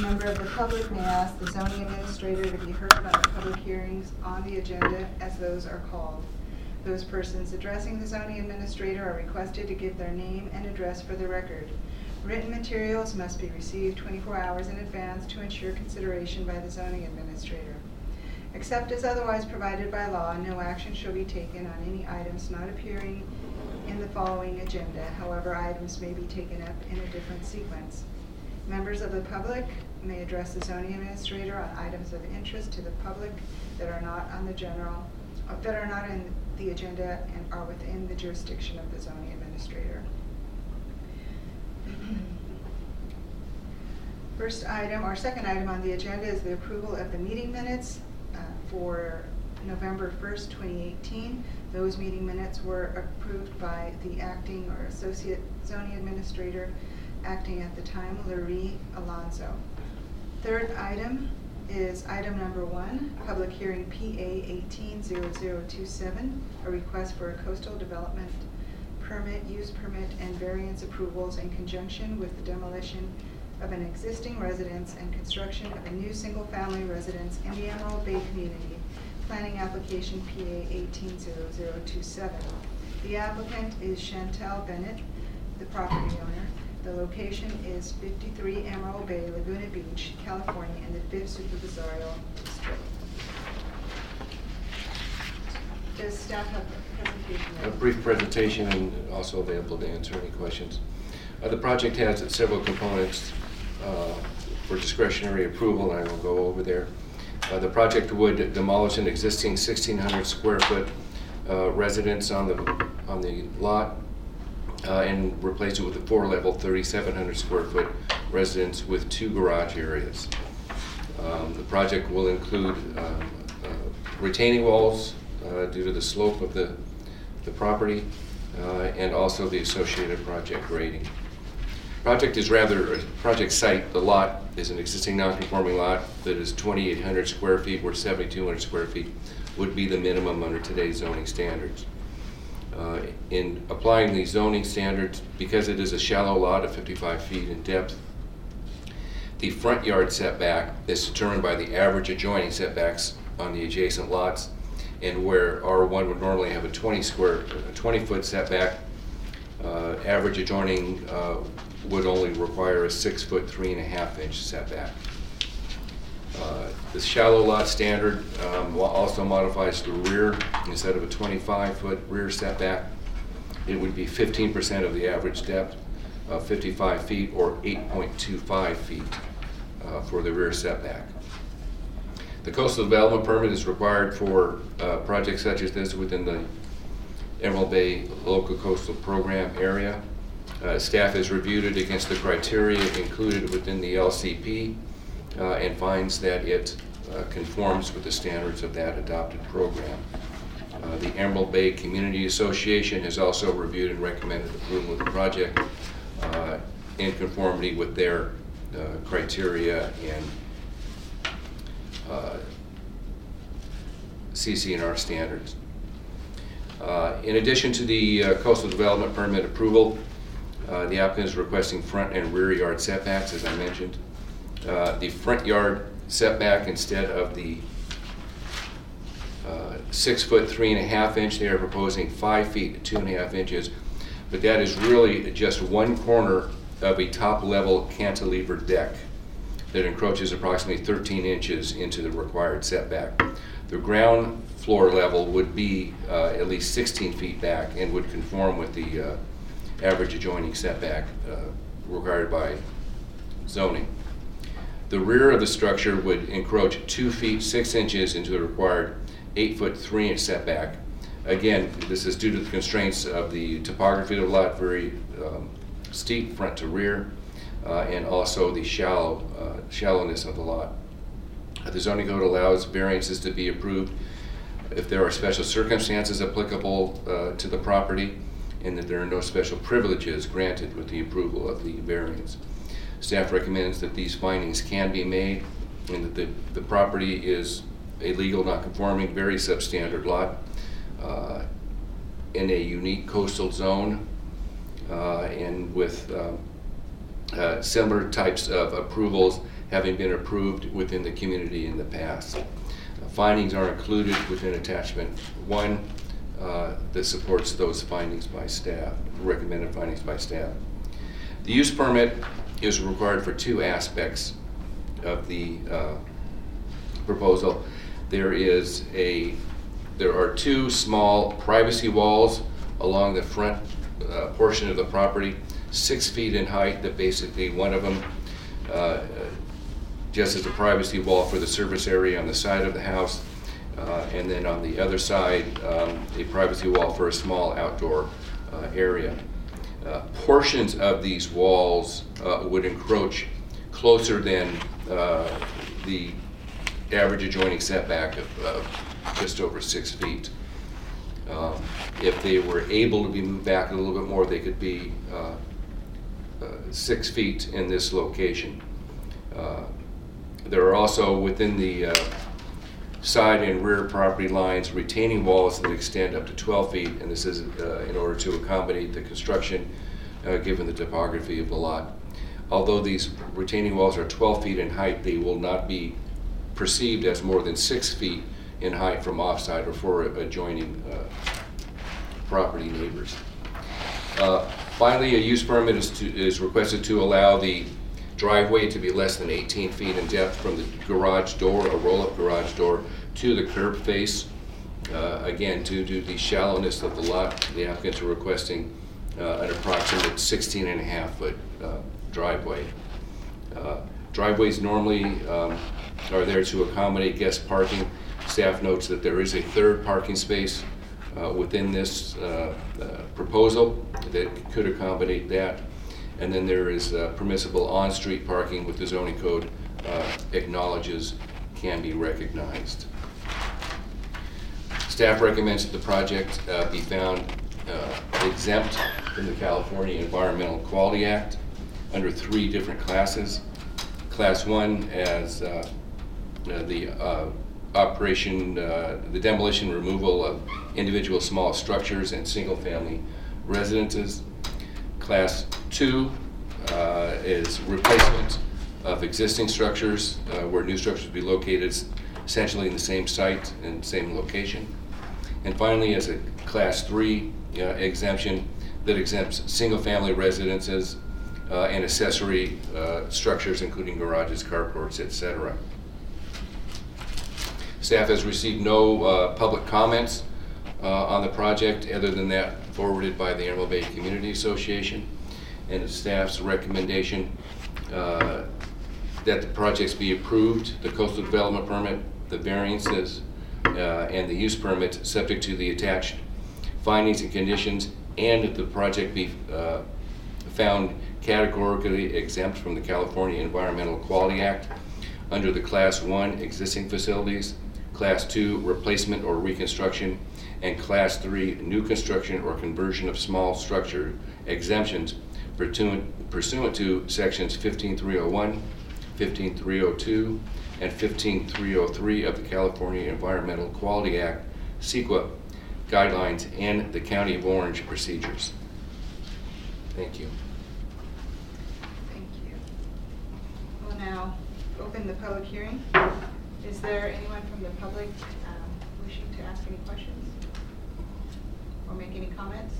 member of the public may ask the zoning administrator to be heard by the public hearings on the agenda as those are called. Those persons addressing the zoning administrator are requested to give their name and address for the record. Written materials must be received 24 hours in advance to ensure consideration by the zoning administrator. Except as otherwise provided by law, no action shall be taken on any items not appearing in the following agenda. However, items may be taken up in a different sequence. Members of the public may address the zoning administrator on items of interest to the public that are not on the in the agenda and are within the jurisdiction of the zoning administrator. First item, or second item on the agenda, is the approval of the meeting minutes for November 1st, 2018. Those meeting minutes were approved by the acting or associate zoning administrator acting at the time, Larry Alonso. Third item is item number 1, public hearing PA 180027, a request for a coastal development permit, use permit, and variance approvals in conjunction with the demolition of an existing residence and construction of a new single-family residence in the Emerald Bay community. Planning application PA 180027. The applicant is Chantel Bennett, the property owner. The location is 53 Emerald Bay, Laguna Beach, California, in the 5th Supervisorial District. Does staff have a presentation? A brief presentation and also available to answer any questions. The project has several components for discretionary approval, and I will go over there. The project would demolish an existing 1,600 square foot residence on the lot and replace it with a 4-level 3,700 square foot residence with 2 garage areas. The project will include retaining walls due to the slope of the property and also the associated project grading. Project site, the lot is an existing non-conforming lot that is 2,800 square feet, where 7,200 square feet would be the minimum under today's zoning standards. In applying these zoning standards, because it is a shallow lot of 55 feet in depth, the front yard setback is determined by the average adjoining setbacks on the adjacent lots, and where R1 would normally have a 20-foot setback, average adjoining would only require a 6-foot 3.5-inch setback. The shallow lot standard also modifies the rear. Instead of a 25-foot rear setback, it would be 15% of the average depth of 55 feet or 8.25 feet for the rear setback. The coastal development permit is required for projects such as this within the Emerald Bay Local Coastal Program area. Staff has reviewed it against the criteria included within the LCP and finds that it conforms with the standards of that adopted program. The Emerald Bay Community Association has also reviewed and recommended approval of the project in conformity with their criteria and CC&R standards. In addition to the coastal development permit approval, the applicant is requesting front and rear yard setbacks, as I mentioned. The front yard setback, instead of the 6-foot 3.5-inch, they are proposing 5 feet 2.5 inches, but that is really just one corner of a top-level cantilever deck that encroaches approximately 13 inches into the required setback. The ground floor level would be at least 16 feet back and would conform with the average adjoining setback required by zoning. The rear of the structure would encroach 2 feet 6 inches into the required 8-foot 3-inch setback. Again, this is due to the constraints of the topography of the lot, very steep front to rear, and also the shallowness of the lot. The zoning code allows variances to be approved if there are special circumstances applicable to the property and that there are no special privileges granted with the approval of the variance. Staff recommends that these findings can be made and that the property is a legal, non-conforming, very substandard lot in a unique coastal zone and with similar types of approvals having been approved within the community in the past. Findings are included within attachment 1 that supports those findings by staff, recommended findings by staff. The use permit is required for 2 aspects of the proposal. There are 2 small privacy walls along the front portion of the property, 6 feet in height, that basically one of them just as a privacy wall for the service area on the side of the house, and then on the other side a privacy wall for a small outdoor area. Portions of these walls would encroach closer than the average adjoining setback of just over 6 feet. If they were able to be moved back a little bit more, they could be 6 feet in this location. There are also within the side and rear property lines retaining walls that extend up to 12 feet, and this is in order to accommodate the construction given the topography of the lot. Although these retaining walls are 12 feet in height, they will not be perceived as more than 6 feet in height from offside or for adjoining property neighbors. Finally, a use permit is requested to allow the driveway to be less than 18 feet in depth from the garage door, a roll-up garage door, to the curb face. Again, due to the shallowness of the lot, the applicants are requesting an approximate 16.5-foot driveway. Driveways normally are there to accommodate guest parking. Staff notes that there is a 3rd parking space within this proposal that could accommodate that. And then there is permissible on-street parking, with the zoning code acknowledges can be recognized. Staff recommends that the project be found exempt from the California Environmental Quality Act under 3 different classes. Class 1 as the operation, the demolition removal of individual small structures and single-family residences. Class 2 is replacement of existing structures where new structures be located essentially in the same site and same location. And finally, as a Class 3 exemption that exempts single-family residences and accessory structures, including garages, carports, etc. Staff has received no public comments on the project other than that forwarded by the Antelope Bay Community Association, and staff's recommendation that the projects be approved, the coastal development permit, the variances, and the use permit, subject to the attached findings and conditions, and that the project be found categorically exempt from the California Environmental Quality Act under the Class 1 existing facilities, Class 2 replacement or reconstruction, and Class 3 new construction or conversion of small structure exemptions pursuant to sections 15301, 15302, and 15303 of the California Environmental Quality Act, CEQA guidelines, and the County of Orange procedures. Thank you. Thank you. We'll now open the public hearing. Is there anyone from the public wishing to ask any questions or make any comments?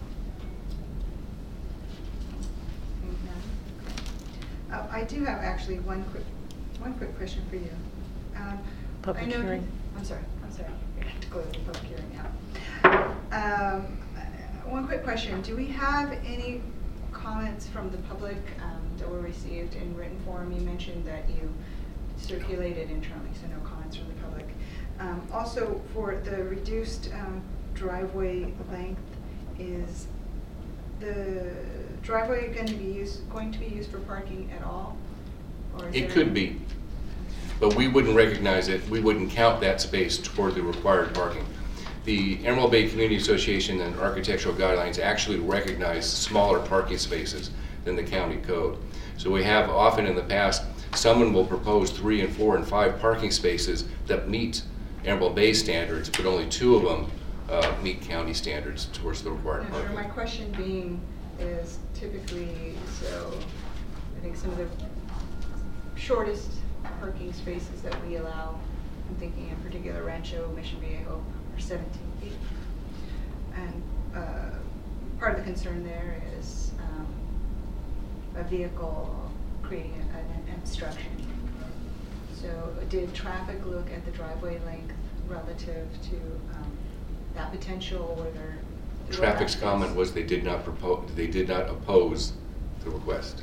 No? I do have actually one quick question for you. Public hearing. I'm sorry. We have to close the public hearing now. One quick question. Do we have any comments from the public that were received in written form? You mentioned that you circulated internally, so no comments from the public. Also, for the reduced driveway length, is the driveway going to be used for parking at all? Or it could be, but we wouldn't recognize it. We wouldn't count that space toward the required parking. The Antelope Bay Community Association and architectural guidelines actually recognize smaller parking spaces than the county code. So we have often in the past, someone will propose 3 and 4 and 5 parking spaces that meet Antelope Bay standards, but only 2 of them meet county standards towards the required parking. Sure. My question being is typically, so think some of the shortest parking spaces that we allow, I'm thinking in particular Rancho Mission Viejo, are 17 feet. And part of the concern there is a vehicle creating an obstruction. So did traffic look at the driveway length relative to that potential, or there? Traffic's comment was they did not oppose the request.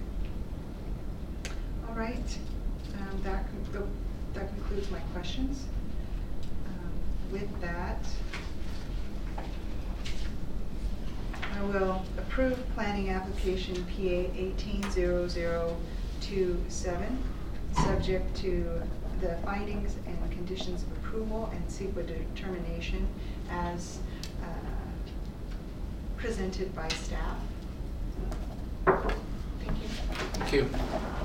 All right, that concludes my questions. With that, I will approve planning application PA 180027, subject to the findings and conditions of approval and CEQA determination as presented by staff. Thank you. Thank you.